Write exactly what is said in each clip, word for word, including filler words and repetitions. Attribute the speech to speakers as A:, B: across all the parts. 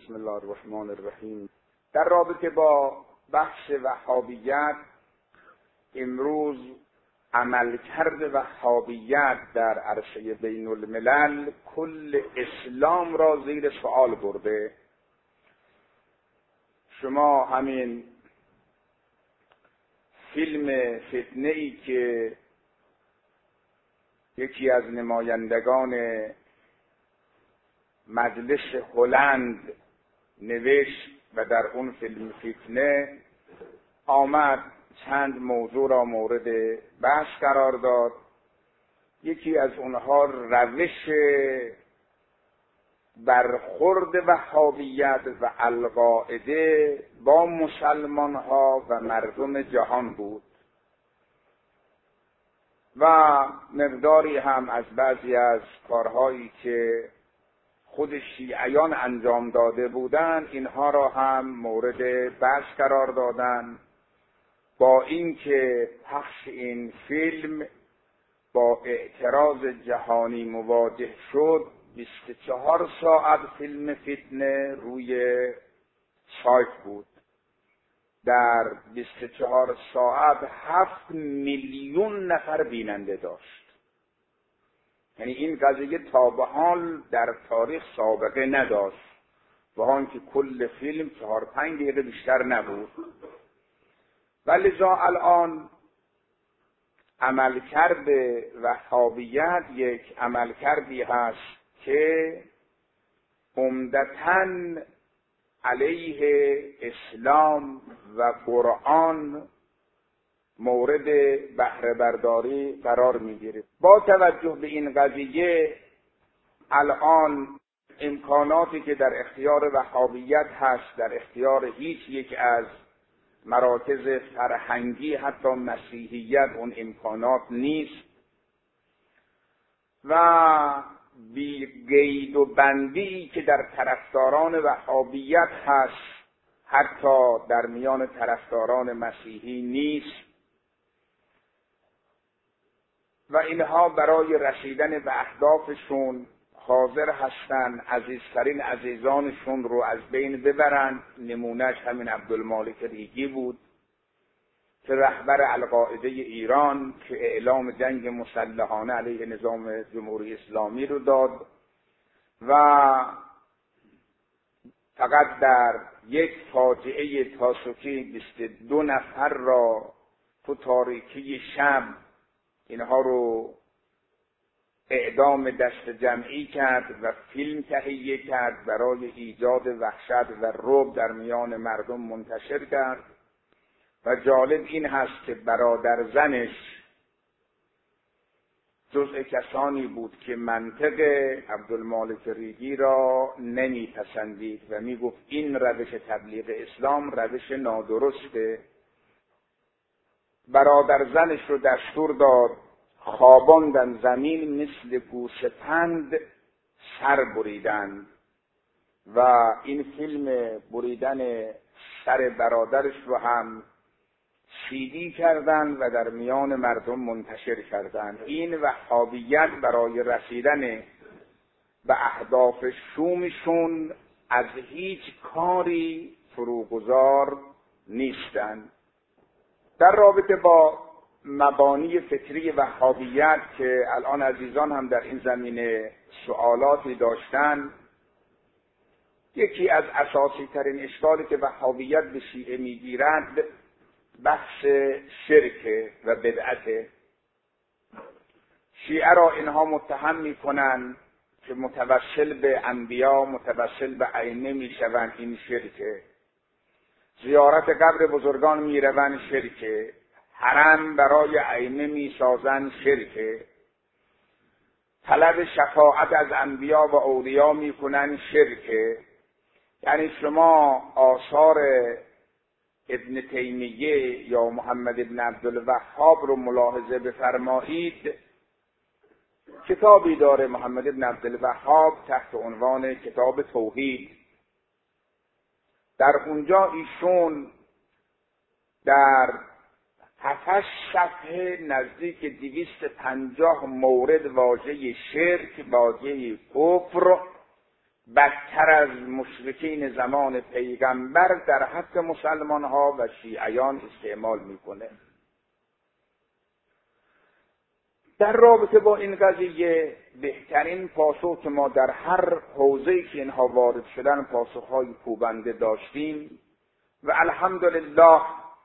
A: بسم الله الرحمن الرحیم. در رابطه با بحث وهابیت، امروز عملکرد وهابیت در عرصه بین الملل کل اسلام را زیر سوال برده. شما همین فیلم فتنه ای که یکی از نمایندگان مجلس هلند نوشت و در اون فیلم فتنه آمد چند موضوع را مورد بحث قرار داد. یکی از اونها روش برخورد وهابیت و القاعده با مسلمان ها و مردم جهان بود و مقداری هم از بعضی از کارهایی که خود شیعیان انجام داده بودند اینها را هم مورد بحث قرار دادند، با اینکه پخش این فیلم با اعتراض جهانی مواجه شد. بیست و چهار ساعت فیلم فتنه روی سایت بود. در بیست و چهار ساعت هفت میلیون نفر بیننده داشت. یعنی این قضیه تا به حال در تاریخ سابقه نداشت، با آنکه کل فیلم چهار پنج دقیقه بیشتر نبود. ولذا الان عملکرد وهابیت یک عملکردی هست که عمدتاً علیه اسلام و قرآن مورد بهره برداری قرار میگیره. با توجه به این قضیه الان امکاناتی که در اختیار وهابیت هست در اختیار هیچ یک از مراکز فرهنگی حتی مسیحیت اون امکانات نیست و بی قید و بندی که در طرفداران وهابیت هست حتی در میان طرفداران مسیحی نیست و اینها برای رسیدن به اهدافشون حاضر هستند عزیزترین عزیزانشون رو از بین ببرند. نمونهش همین عبدالمالک ریگی بود که رهبر القاعده ایران که اعلام جنگ مسلحانه علیه نظام جمهوری اسلامی رو داد و فقط در یک فاجعه تاسوکی بیست و دو نفر را تو تاریکی شب اینها رو اعدام دست جمعی کرد و فیلم تهیه کرد برای ایجاد وحشت و رعب در میان مردم منتشر کرد. و جالب این هست که برادر زنش جزء کسانی بود که منطق عبدالمالک ریگی را نمیپسندید و میگفت این روش تبلیغ اسلام روش نادرسته. برادر زنش رو دستور داد خواباندن زمین، مثل گوسفند سر بریدن و این فیلم بریدن سر برادرش رو هم سیدی کردن و در میان مردم منتشر کردن. این وهابیت برای رسیدن به اهداف شومشون از هیچ کاری فروگذار نیستند. در رابطه با مبانی فکری وهابیت که الان عزیزان هم در این زمینه سوالاتی داشتن، یکی از اساسی ترین اشکالی که وهابیت به شیعه میگیرد بحث شرک و بدعت. شیعه را اینها متهم میکنن که متوسل به انبیا متوسل به ائمه میشوند، این شرکه. زیارت قبر بزرگان میروند، شرکه. حرم برای ائمه میسازند، شرکه. طلب شفاعت از انبیا و اولیا میکنند، شرکه. یعنی شما آثار ابن تیمیه یا محمد ابن عبدالوهاب رو ملاحظه بفرمایید. کتابی داره محمد ابن عبدالوهاب تحت عنوان کتاب توحید. در اونجا ایشون در هفتش صفحه نزدیک دویست و پنجاه مورد واژه شرک، واژه کفر بدتر از مشرکین زمان پیغمبر در حق مسلمان ها و شیعیان استعمال میکنه. در رابطه با این قضیه بهترین پاسخ که ما در هر حوزه‌ای که اینها وارد شدن پاسخ‌های کوبنده داشتیم و الحمدلله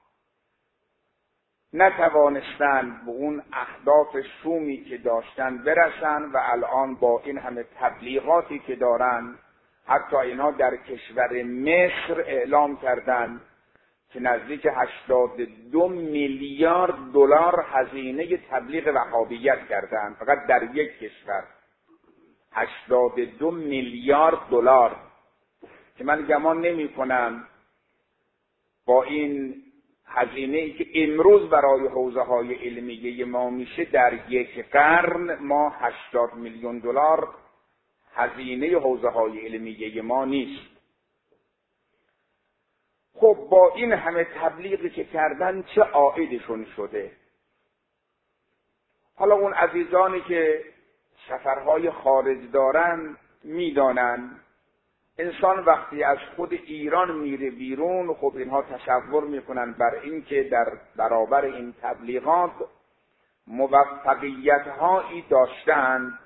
A: نتوانستند به اون اهداف شومی که داشتن برسن و الان با این همه تبلیغاتی که دارن، حتی اینا در کشور مصر اعلام کردند که نزدیک هشتاد و دو میلیارد دلار هزینه تبلیغ وهابیت کردند فقط در یک کشور. هشتاد و دو میلیارد دلار که من گمان نمی کنم با این هزینه ای که امروز برای حوزه های علمیه ما میشه در یک قرن ما هشتاد میلیون دلار هزینه حوزه های علمیه ما نیست. خب با این همه تبلیغی که کردن چه عائدشون شده؟ حالا اون عزیزانی که سفرهای خارج دارن میدانن انسان وقتی از خود ایران میره بیرون، خب اینها تصور میکنن بر این که در برابر این تبلیغات موفقیت هایی داشتن،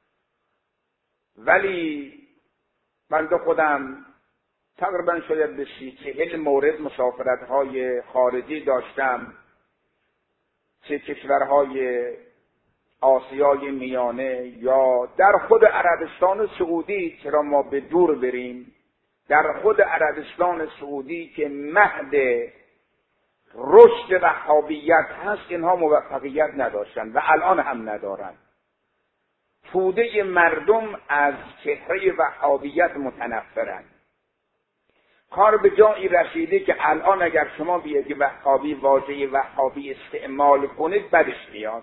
A: ولی من دو خودم تقریبا شاید به سی چهل مورد مسافرت های خارجی داشتم، چه کشورهای آسیای میانه یا در خود عربستان سعودی، چرا ما به دور بریم، در خود عربستان سعودی که مهد رشد وهابیت هست اینها موفقیت نداشتن و الان هم ندارن. توده مردم از چهره وهابیت متنفرن. کار به جایی رسیده که الان اگر شما بیاید وهابی واژه وهابی استعمال کنید بدش میاد.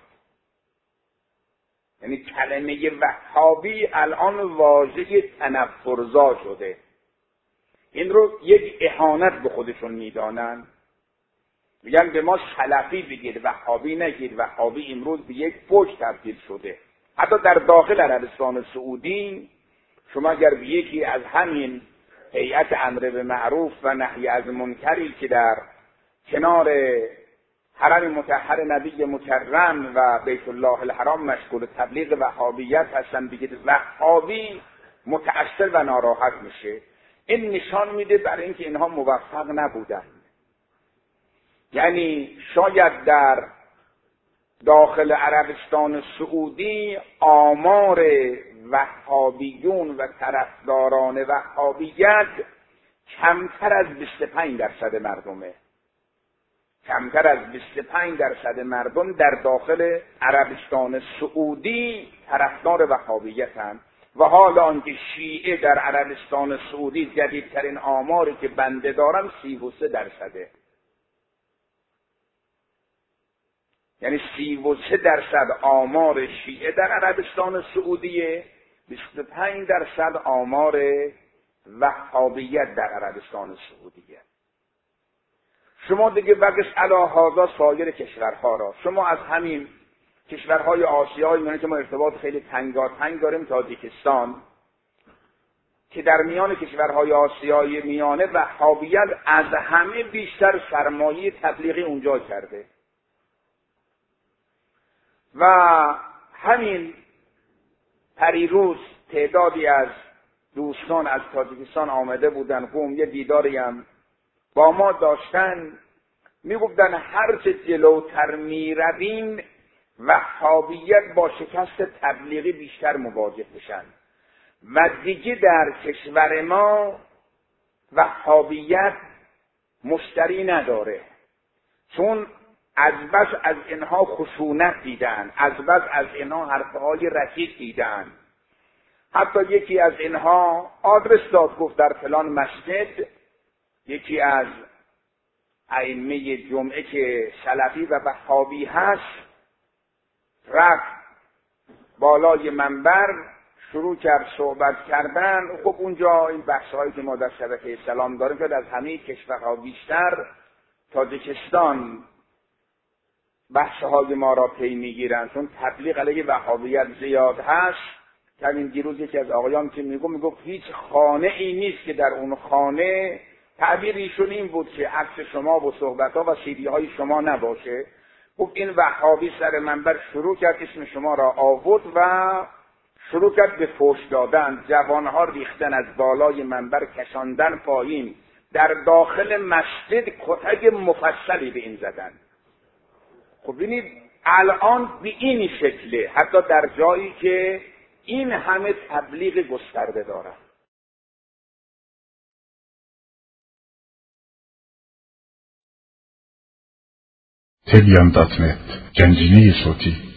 A: یعنی کلمه وهابی الان واژه تنفرزا شده. این رو یک اهانت به خودشون میدانن. میگن به ما سلفی بگید، وهابی نگید. وهابی امروز به یک فوج تبدیل شده. حتی در داخل عربستان سعودی شما اگر به یکی از همین هیئت امر به معروف و نهی از منکری که در کنار حرم مطهر نبی مکرم و بیت الله الحرام مشغول تبلیغ وهابیت هستن بگید وهابی، متأثر و ناراحت میشه. این نشان میده برای اینکه اینها موفق نبودن. یعنی شاید در داخل عربستان سعودی آمار وهابیون و طرفداران وهابیت کمتر از بیست و پنج درصد مردمه. کمتر از بیست و پنج درصد مردم در داخل عربستان سعودی طرفدار وهابیتند و حالا آنکه شیعه در عربستان سعودی جدیدترین آماری که بنده دارم سی و سه درصده. یعنی سی و سه درصد آمار شیعه در عربستان سعودیه، بیست و پنج درصد آمار وهابیت در عربستان سعودیه. شما دیگه بقیش علی هذا سایر کشورها را، شما از همین کشورهای آسیایی میانه که ما ارتباط خیلی تنگاتنگ داریم، تاجیکستان که در میان کشورهای آسیایی میانه وهابیت از همه بیشتر سرمایه تبلیغی اونجا کرده و همین پریروز تعدادی از دوستان از تاجیکستان آمده بودن قم، یه دیداری هم با ما داشتن، میگفتن هرچه جلوتر میرویم وهابیت با شکست تبلیغی بیشتر مواجه بشن و دیگه در کشور ما وهابیت مشتری نداره، چون از بس از اینها خشونت دیدن، از بس از اینها حرفهای رکیک دیدن. حتی یکی از اینها آدرس داد، گفت در فلان مسجد یکی از ائمه جمعه که سلفی و وهابی هست رفت بالای منبر شروع کرد صحبت کردن. خب اونجا این بحث‌هایی که ما در شبکه اسلام داریم که از همه کشورها بیشتر تاجیکستان بحث‌های ما را پی می‌گیرن، چون تبلیغ علیه وهابیت زیاد هست. همین دیروز یکی از آقایان که میگو میگو هیچ خانه ای نیست که در اون خانه تعبیر ایشون این بود که عکس شما و صحبت‌ها و سیدی های شما نباشه. خب این وهابی سر منبر شروع کرد اسم شما را آورد و شروع کرد به فحش دادن، جوانها ریختن از بالای منبر کشاندن پایین، در داخل مسجد کتک مفصلی به این زدن. خب ببینید الان به این شکله، حتی در جایی که این همه تبلیغ گسترده دارن.
B: تبیان دات نت گنجینه صوتی